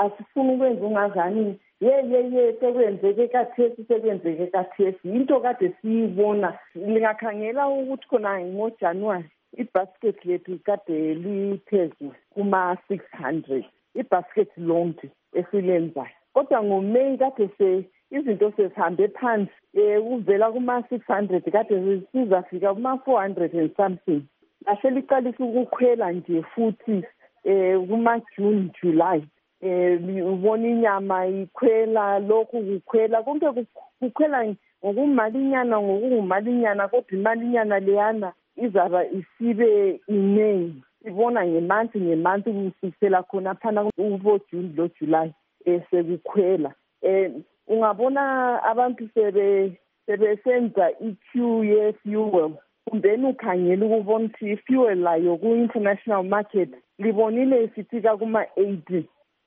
asifuni ukwenza ungazani sekwenzeke kathesi into kade siyibona. Lingakhangela ukuthi khona ngoJanuwari ibasket lethu kade liphezulu kuma-600 ibasket lonke esilenzayo, kodwa ngoMeyi kade izinto sezihambe phansi uvela kuma-600 kade sizafika kuma-400 and something. Lahle liqalisa ukukhwela nje futhi kuma-June, July ubona inyama ikhwela, lokhu kukhwela, konke kukhwela ngokungumalinyana, kodwa imalinyana leyana izaba isibe iningi. Sibona ngemanti kusukela khona phana kubo-June lo July sekukhwela. Ungabona abantu sebesenza i-queue ye-fuel, kumbeni ukhangela ukubona ukuthi i-fuel layo ku-international market libonile ifika kuma-80.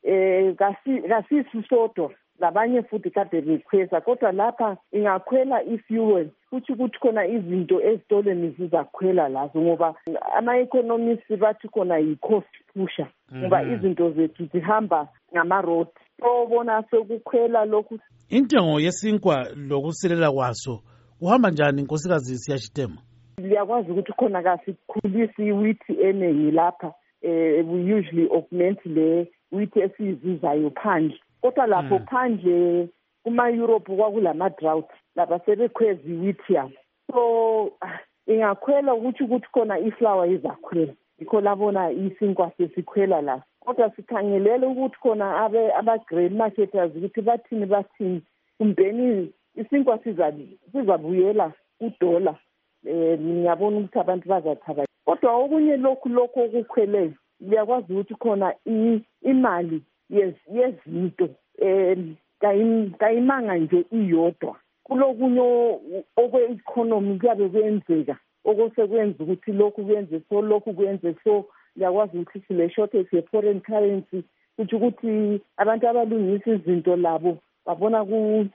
Kasisi sodwa labanye futhi kade bekhweza, kodwa lapha ingakhwela i-fuel futhi ukuthi khona izinto ezitolweni zizakhwela lazo, ngoba ama-economists bathi khona yi-cost pusher, ngoba izinto zethu zihamba ngama-road. Sobona sekukhwela lokhu. Intengo yesinkwa lokusilela kwaso uhamba njani Nkosikazi Siyashitema? Liyakwazi ukuthi khona kasikhulisi iwithi eningi lapha. We usually augment le withi esiyizuzayo phandle, kodwa lapho phandle kuma-Europe kwakulama-drought, lapha sebekhweza iwithi yabo. So ingakhwela ukuthi khona iflour izakhwela, yikho labona isinkwa sesikhwela la. Kodwa sikhangelele ukuthi khona aba-grain marketers ukuthi bathini kumbeni isinkwa sizabuyela $1. Ngiyabona ukuthi abantu bazathaba, kodwa okunye lokhu okukhweleyo liyakwazi ukuthi khona imali yezinto kayimanga nje iyodwa, kulokunye okwe-economy kuyabe kwenzeka okusekwenza ukuthi lokhu kwenze so liyakwazi ukuthi sile shortage ye-foreign currency, ukuthi abantu abalungisa izinto labo babona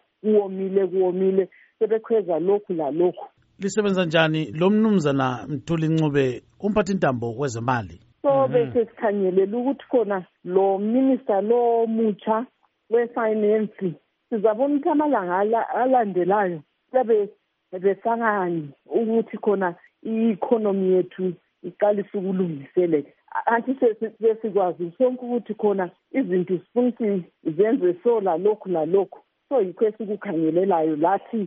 kuwomile sebekhweza lokhu lalokhu. Lisebenza njani lo mnumzana Mthuli Ncube, umphathintambo kwezemali? So bese sikhangelela ukuthi khona lo minister lo mutsha we-finance sizabona ukuthi amalanga alandelayo siyabe besangani ukuthi khona i-economy yethu iqalisa ukulungiseleka. Anti sesikwazi sonke ukuthi khona izinto sifuna ukuthi zenze so lalokhu. So yikho esikukhangelelayo lathi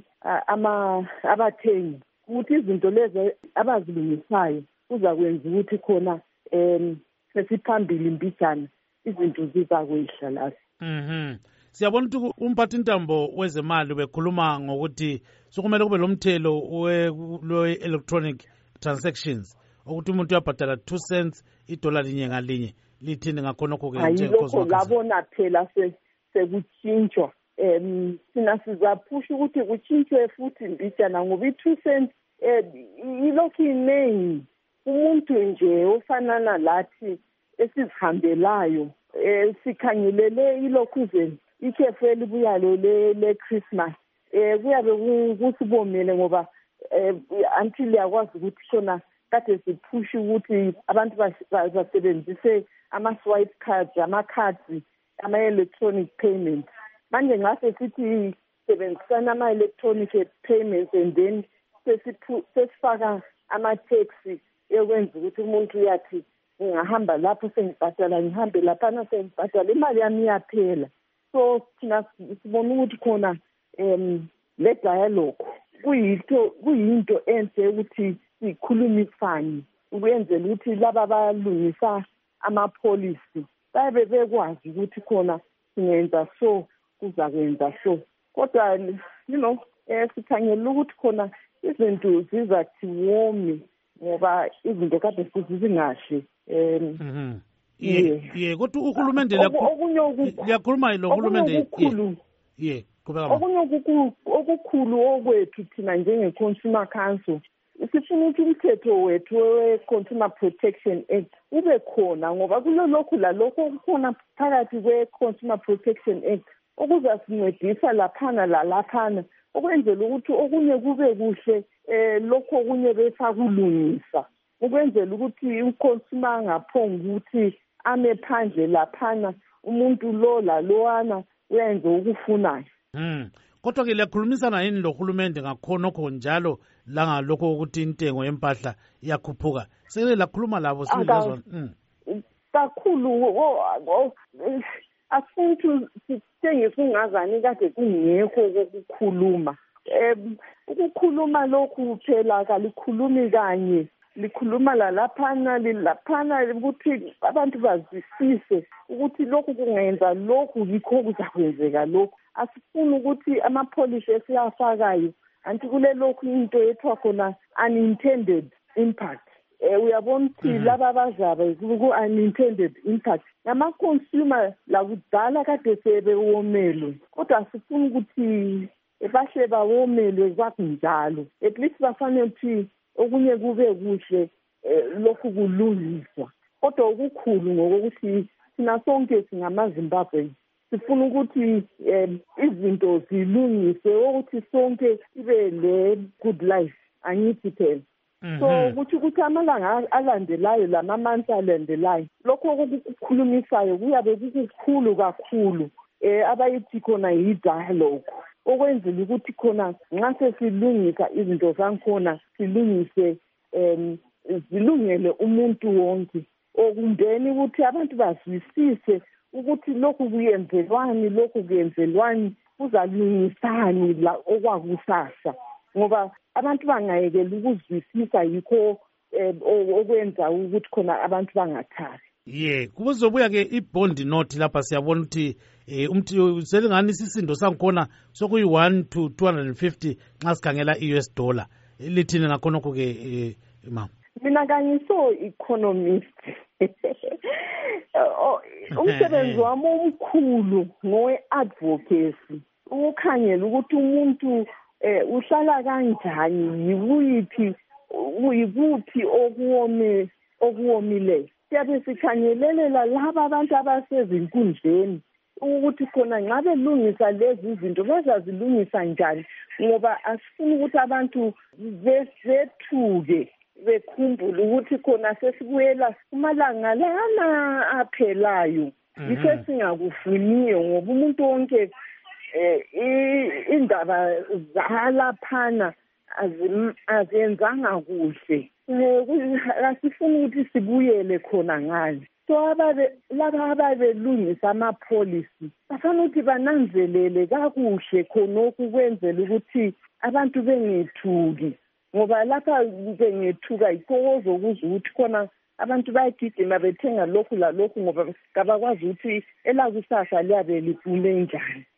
abathengi ukuthi izinto lezi abazilungisayo kuzakwenza ukuthi khona sesiphambili mbijana izinto zizakwehla lapha. Siyabona ukuthi umphathintambo wezemali bekhuluma ngokuthi sokumele kube lomthelo we-electronic transactions, ukuthi umuntu uyabhadala 2 cents idola linye ngalinye. Lithini ngakhonokho-ke? Ayilokho labona phela sekutshintshwa. Sina sizaphusha ukuthi kutshintshwe futhi mbijana ngoba i-2 cents ilokhu iningi. Umuntu nje ofanana lathi esizihambelayo sikhangelele ilokhu ikhefu elibuyalo le-Christmas kuyabe kusibomele ngoba until yakwazi ukuthi khona kade siphushe ukuthi abantu basebenzise ama-swipe cards, ama-cards, ama-electronic payments. Manje ngase sithi sebenzisana ama-electronic payments and then sesifaka ama-taxi ekwenza ukuthi umuntu uyathi ngingahamba lapho sengibhadala, ngihambe laphana sengibhadala, imali yami iyaphela. So thina sibona ukuthi khona le dialogue kuyinto enhle ukuthi sikhulumisane ukwenzela ukuthi laba balungisa ama-policy babe bekwazi ukuthi khona singenza so kuzakwenza so, kodwa sikhangela ukuthi khona izinto zizathi wome ngoba izinto kade futhi zingahle. Kodwa uhulumende liyakhuluma lo hulumende okunye okukhulu okwethu thina njenge-Consumer Council sifuna ukuthi umthetho wethu we-Consumer Protection Act ube khona, ngoba kulolokhu lalokhu okukhona phakathi kwe-Consumer Protection Act okuzasincedisa laphana lalaphana ukwenzela ukuthi okunye kube kuhle, lokho okunye besakulungisa ukwenzela ukuthi uconsumer angaphonga ukuthi ame phandle laphana umuntu lo lalowana uyenza ukufunayo. Kodwa ke liyakhulumisana yini lohulumende ngakhonokho njalo langalokho ukuthi intengo yempahla iyakhuphuka? Sele lakhuluma labo sizezwa kakhulu asifuni sithengise ungazani kade kungekho kokukhuluma. Ukukhuluma lokhu phela kalikhulumi kanye, likhuluma laphana ukuthi abantu bazwisise ukuthi lokhu kungenza lokhu yikho kuzakwenzeka lokhu. Asifuni ukuthi ama-policy esiyafakayo anti kule lokhu into ethiwa khona unintended impact. Uyabona ukuthi laba abazabe ku-unintended impact nama-consumer lakudala kade sebewomelwe, kodwa asifuni ukuthi bahle bawomelwe kwakunjalo. At least bafanele ukuthi okunye kube kuhle lokhu kulungiswa. Kodwa okukhulu ngokuthi thina sonke singamaZimbabwe sifuna ukuthi izinto zilungiswe ukuthi sonke sibe le good life angithi phela. So ukuthi amalanga alandelayo lama-months alandelayo lokho okukhulumisayo kuyabe kukukhulu kakhulu abayithi khona yi-dialogue okwenzela ukuthi khona nxa sesilungisa izinto zakhona silungise zilungele umuntu wonke okumbeni ukuthi abantu bazwisise ukuthi lokhu kuyenzelwani kuzalungisani la okwakusasa, ngoba abantu bangayekela ukuzwisisa yikho okwenza ukuthi khona abantu bangathari. Kuzobuya ke i-bond note lapha siyabona ukuthi selingani isisindo sangikhona sokuyi-1 to 250 nxa sikhangela i-US dollar. Lithini ngakhonokho ke mama? Mina kangiso-economist. Umsebenzi wami omkhulu ngowe-advocacy ukukhangela ukuthi umuntu uhlala kanjani, yikuphi okuwomileyo. Siyabe sikhangelelela laba abantu abasezinkundleni ukuthi khona nxa belungisa lezi zinto bazazilungisa njani, ngoba asifuni ukuthi abantu bethuke bekhumbule ukuthi khona sesibuyela kumalanga lana aphelayo. Yikho singakufuniyo ngoba umuntu wonke indaba zalaphana azenzanga kuhle. Asifuni ukuthi sibuyele khona ngale. So laba ababelungisa ama-policy bafanele ukuthi bananzelele kakuhle khonokhu kwenzela ukuthi abantu bengethuki, ngoba lapha bengethuka yikho ozokuzwa ukuthi khona abantu bayagijima bethenga lokhu lalokhu ngoba kabakwazi ukuthi elakusasa liyabe liphule njani.